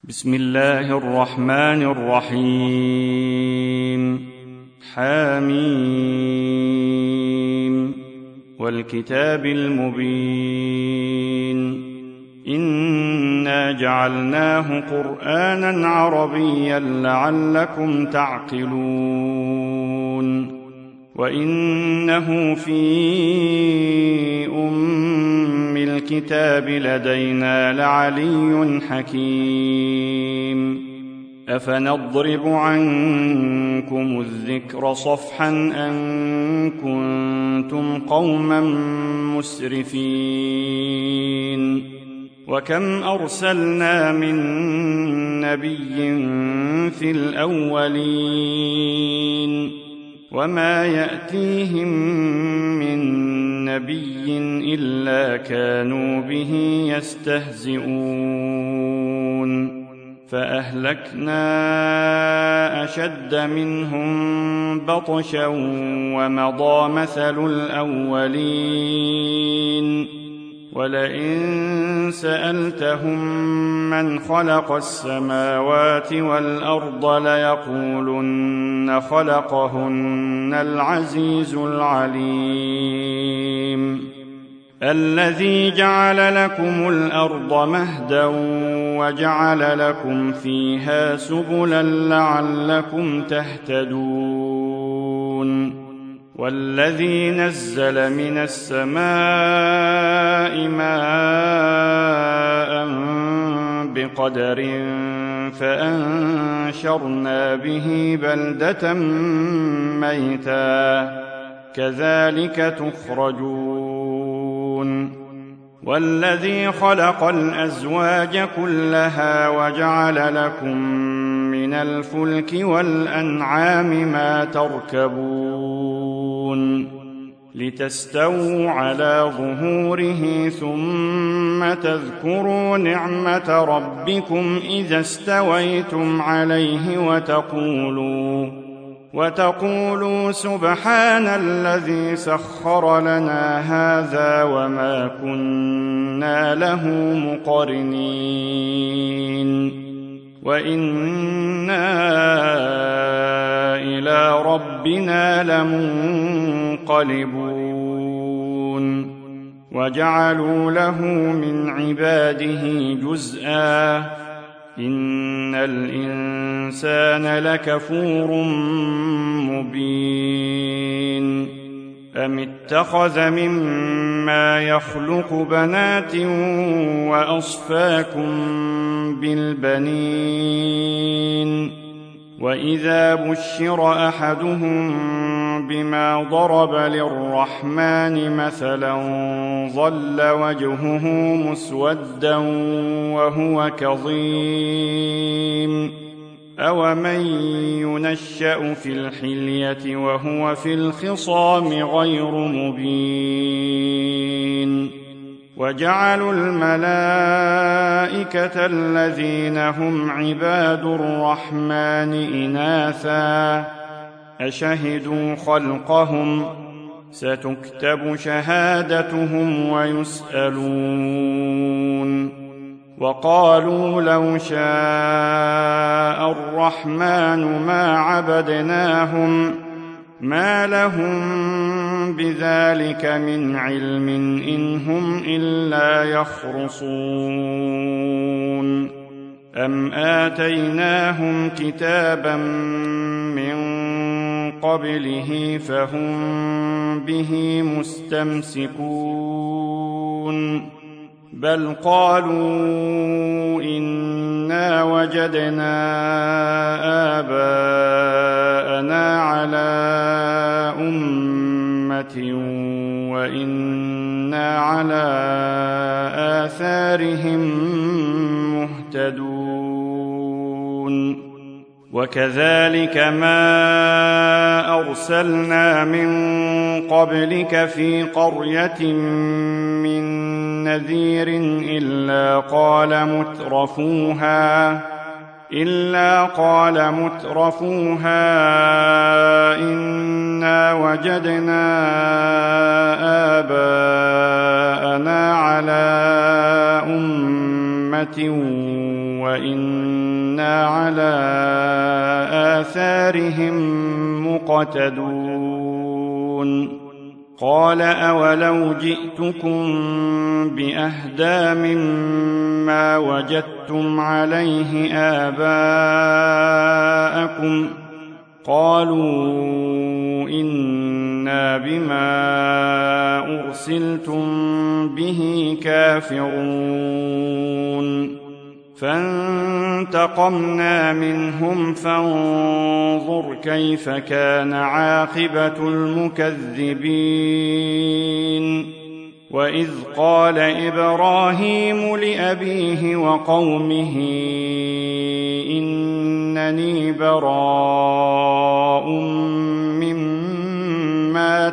بسم الله الرحمن الرحيم. حميم والكتاب المبين. إنا جعلناه قرآنا عربيا لعلكم تعقلون. وإنه في الكتاب لدينا لعلي حكيم. أفنضرب عنكم الذكر صفحا أن كنتم قوما مسرفين. وكم أرسلنا من نبي في الأولين وما يأتيهم من نبي إلا كانوا به يستهزئون. فأهلكنا أشد منهم بطشا ومضى مثل الأولين. ولئن سألتهم من خلق السماوات والأرض ليقولن خلقهن العزيز العليم. الذي جعل لكم الأرض مهدا وجعل لكم فيها سبلا لعلكم تهتدون. والذي نزل من السماء ماء بقدر فأنشرنا به بلدة ميتا كذلك تخرجون. والذي خلق الأزواج كلها وجعل لكم من الفلك والأنعام ما تركبون لتستووا على ظهوره ثم تذكروا نعمة ربكم إذا استويتم عليه وتقولوا سبحان الذي سخر لنا هذا وما كنا له مقرنين وإنا إلى ربنا لمنقلبون. وجعلوا له من عباده جزءا إن الإنسان لكفور مبين. أم اتخذ مما يخلق بنات وأصفاكم بالبنين. وإذا بشر أحدهم بما ضرب للرحمن مثلا ظل وجهه مسودا وهو كظيم. أومن ينشأ في الحلية وهو في الخصام غير مبين. وجعلوا الملائكة الذين هم عباد الرحمن إناثا أشهدوا خلقهم ستكتب شهادتهم ويسألون. وقالوا لو شاء الرحمن ما عبدناهم ما لهم بذلك من علم إن هم إلا يخرصون. أم آتيناهم كتابا من قبله فهم به مستمسكون. بل قالوا إنا وجدنا آباءنا على أمة وإنا على آثارهم مهتدون. وكذلك ما أرسلنا من قبلك في قرية من نذير إلا قال مترفوها إنا وجدنا آباءنا على أمة وإنا وإنا على آثارهم مقتدون قال أولو جئتكم بأهدى مما وجدتم عليه آباءكم قالوا إنا بما أرسلتم به كافرون فانتقمنا منهم فانظر كيف كان عاقبة المكذبين وإذ قال إبراهيم لأبيه وقومه إنني براء مما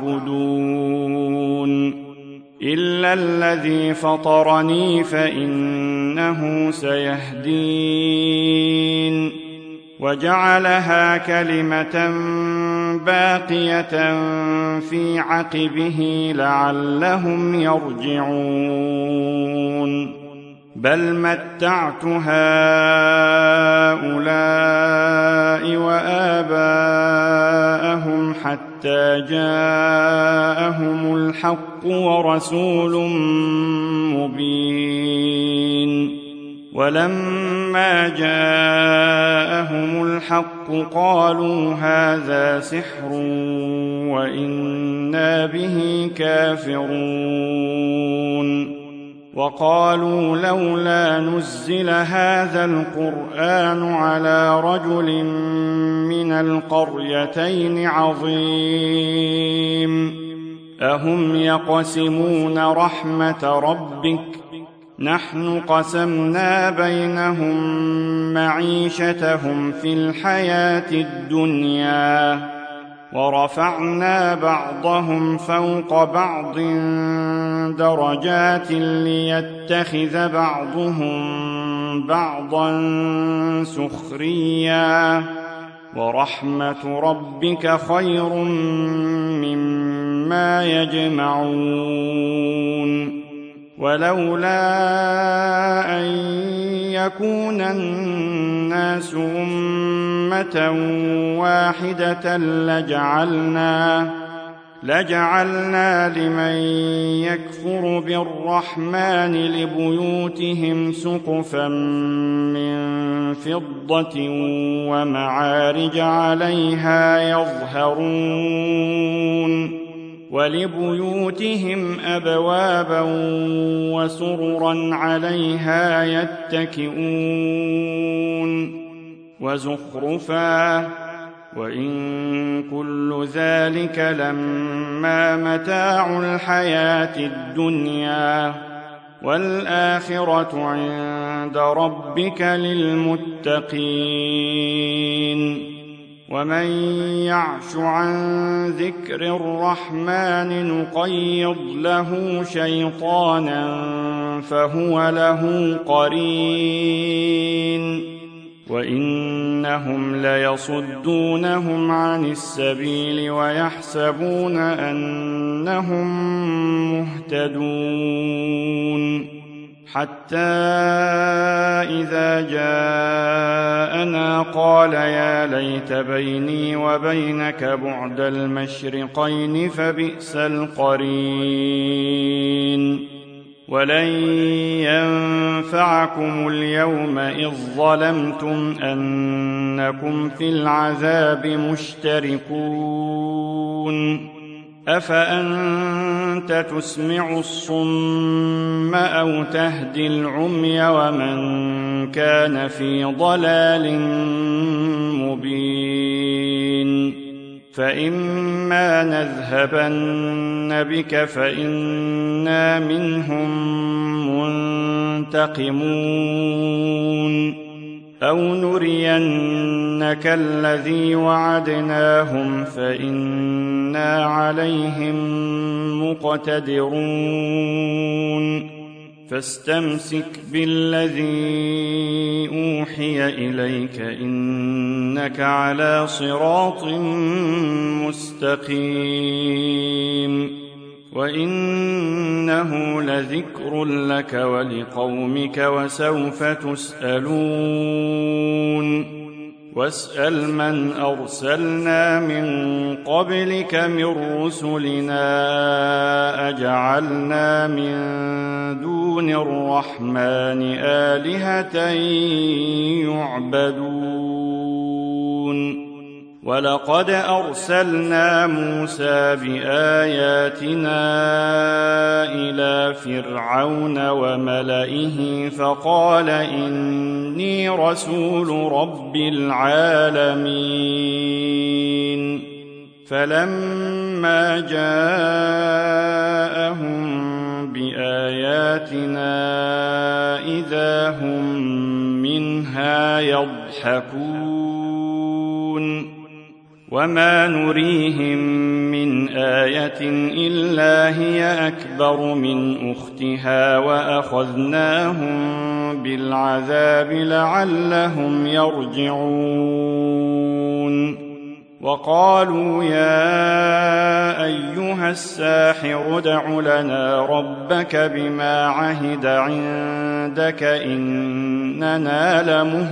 تعبدون إلا الذي فطرني فإنه سيهدين وجعلها كلمة باقية في عقبه لعلهم يرجعون بل متعت هؤلاء وآباءهم حتى جاءهم الحق ورسول مبين ولما جاءهم الحق قالوا هذا سحر وإنا به كافرون وقالوا لولا نزل هذا القرآن على رجل من القريتين عظيم أهم يقسمون رحمة ربك نحن قسمنا بينهم معيشتهم في الحياة الدنيا ورفعنا بعضهم فوق بعض درجات ليتخذ بعضهم بعضا سخريا ورحمة ربك خير مما يجمعون ولولا أن يكون الناس أمة واحدة لجعلنا لمن يكفر بالرحمن لبيوتهم سقفا من فضة ومعارج عليها يظهرون ولبيوتهم أبوابا وسررا عليها يتكئون وزخرفا وإن كل ذلك لما متاع الحياة الدنيا والآخرة عند ربك للمتقين ومن يعش عن ذكر الرحمن نقيض له شيطانا فهو له قرين وإنهم ليصدونهم عن السبيل ويحسبون أنهم مهتدون حتى إذا جاءنا قال يا ليت بيني وبينك بعد المشرقين فبئس القرين ولن ينفعكم اليوم إذ ظلمتم أنكم في العذاب مشتركون أفأنت تسمع الصم أو تهدي العمي ومن كان في ضلال مبين فإما نذهبن بك فإنا منهم منتقمون أو نرينك الذي وعدناهم فإنا عليهم مقتدرون فاستمسك بالذي أوحي إليك إنك على صراط مستقيم وإنه لذكر لك ولقومك وسوف تسألون واسأل من أرسلنا من قبلك من رسلنا أجعلنا من دون الرحمن آلهة يعبدون ولقد أرسلنا موسى بآياتنا إلى فرعون وملئه فقال إني رسول رب العالمين فلما جاءهم بآياتنا إذا هم منها يضحكون وما نريهم من آية إلا هي أكبر من أختها وأخذناهم بالعذاب لعلهم يرجعون وقالوا يا أيها الساحر ادع لنا ربك بما عهد عندك إننا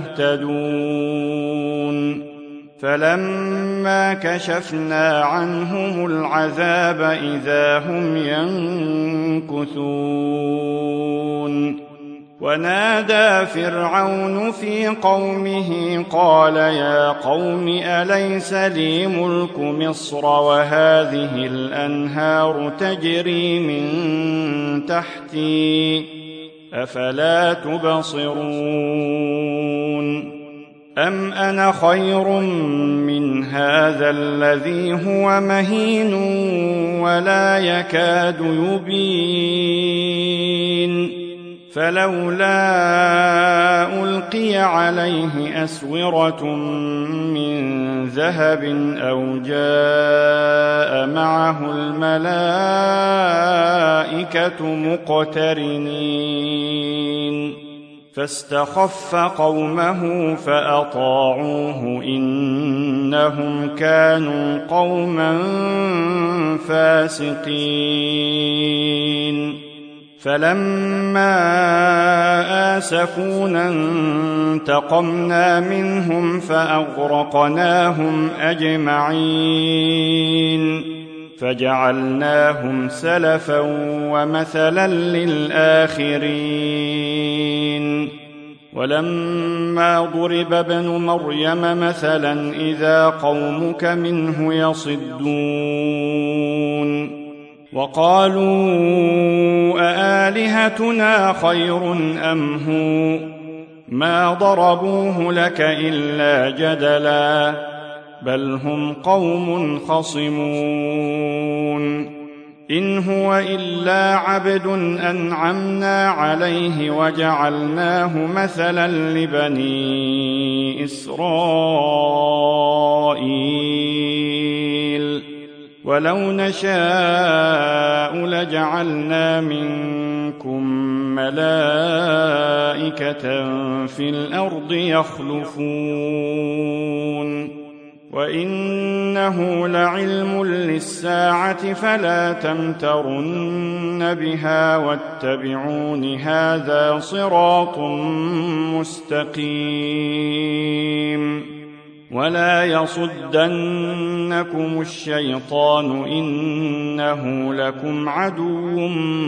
لمهتدون فلما كشفنا عنهم العذاب إذا هم ينكثون ونادى فرعون في قومه قال يا قوم أليس لي ملك مصر وهذه الأنهار تجري من تحتي أفلا تبصرون أم أنا خير من هذا الذي هو مهين ولا يكاد يبين فلولا ألقي عليه أسورة من ذهب أو جاء معه الملائكة مقترنين فاستخف قومه فأطاعوه إنهم كانوا قوما فاسقين فلما آسفونا انتقمنا منهم فأغرقناهم أجمعين فجعلناهم سلفا ومثلا للآخرين ولما ضرب ابن مريم مثلا إذا قومك منه يصدون وقالوا أآلهتنا خير أم هو ما ضربوه لك إلا جدلا بل هم قوم خصمون إن هو إلا عبد أنعمنا عليه وجعلناه مثلا لبني إسرائيل ولو نشاء لجعلنا منكم ملائكة في الأرض يخلفون وإنه لعلم للساعة فلا تمترن بها واتبعون هذا صراط مستقيم ولا يصدنكم الشيطان إنه لكم عدو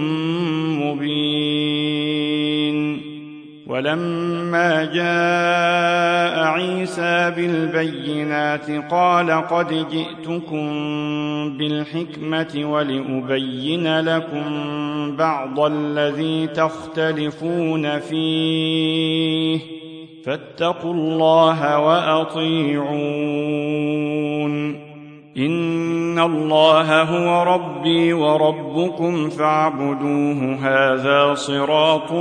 مبين ولما جاء عيسى بالبينات قال قد جئتكم بالحكمة ولأبين لكم بعض الذي تختلفون فيه فاتقوا الله وأطيعون إن الله هو ربي وربكم فاعبدوه هذا صراط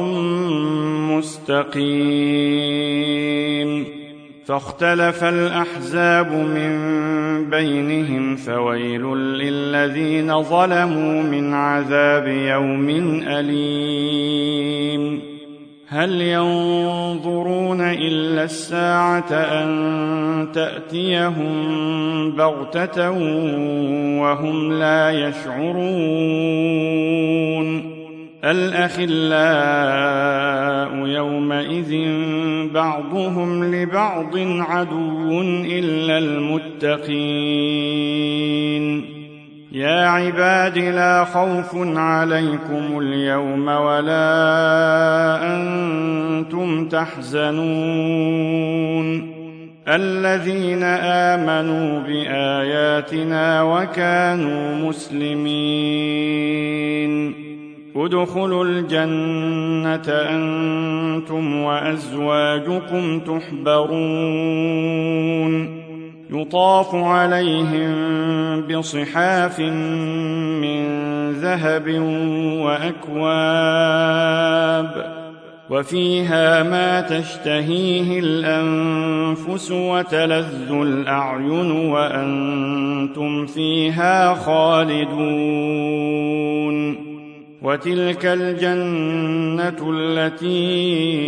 مستقيم فاختلف الأحزاب من بينهم فويل للذين ظلموا من عذاب يوم أليم هل ينظرون إلا الساعة أن تأتيهم بغتة وهم لا يشعرون الأخلاء يومئذ بعضهم لبعض عدو إلا المتقين يا عباد لا خوف عليكم اليوم ولا أنتم تحزنون الذين آمنوا بآياتنا وكانوا مسلمين ادخلوا الجنة أنتم وأزواجكم تحبرون يطاف عليهم بصحاف من ذهب وأكواب وفيها ما تشتهيه الأنفس وتلذ الأعين وأنتم فيها خالدون وتلك الجنة التي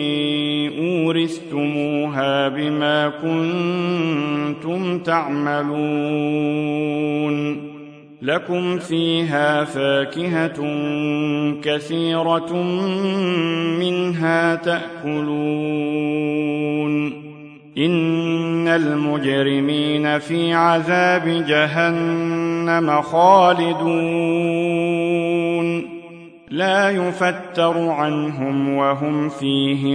أورثتموها بما كنتم تعملون لكم فيها فاكهة كثيرة منها تأكلون إن المجرمين في عذاب جهنم خالدون لا يفتر عنهم وهم فيه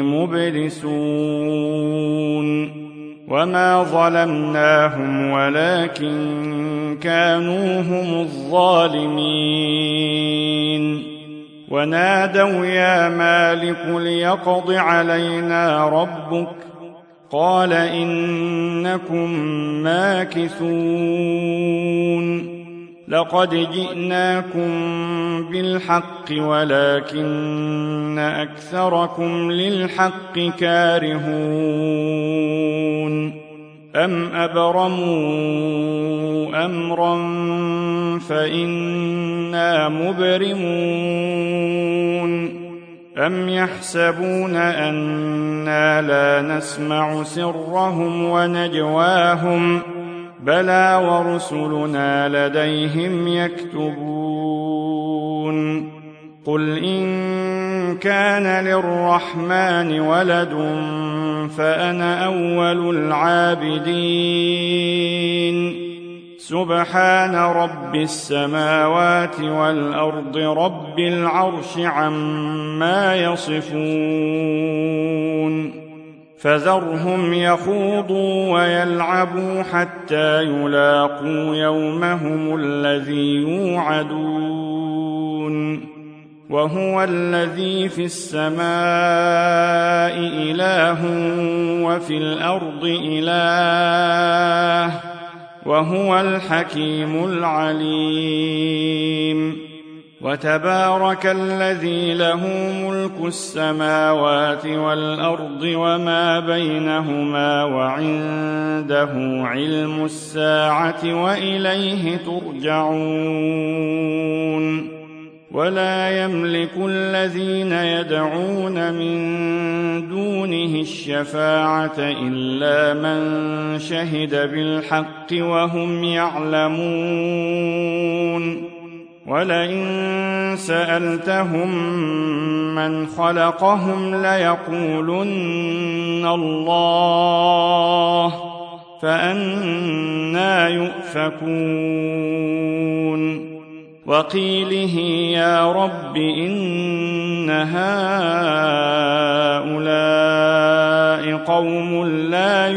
مبلسون وما ظلمناهم ولكن كانوا هم الظالمين ونادوا يا مالك ليقض علينا ربك قال إنكم ماكثون لقد جئناكم بالحق ولكن أكثركم للحق كارهون أم أبرموا أمرا فإنا مبرمون أم يحسبون أنا لا نسمع سرهم ونجواهم بلى ورسلنا لديهم يكتبون قل إن كان للرحمن ولد فأنا أول العابدين سبحان رب السماوات والأرض رب العرش عما يصفون فذرهم يخوضوا ويلعبوا حتى يلاقوا يومهم الذي يوعدون وهو الذي في السماء إله وفي الأرض إله وهو الحكيم العليم وتبارك الذي له ملك السماوات والأرض وما بينهما وعنده علم الساعة وإليه ترجعون ولا يملك الذين يدعون من دونه الشفاعة إلا من شهد بالحق وهم يعلمون ولئن سألتهم من خلقهم ليقولن الله فأنى يؤفكون وقيله يا رب إن هؤلاء قوم لا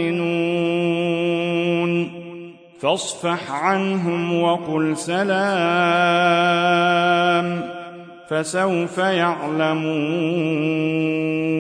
يؤمنون فاصفح عنهم وقل سلام فسوف يعلمون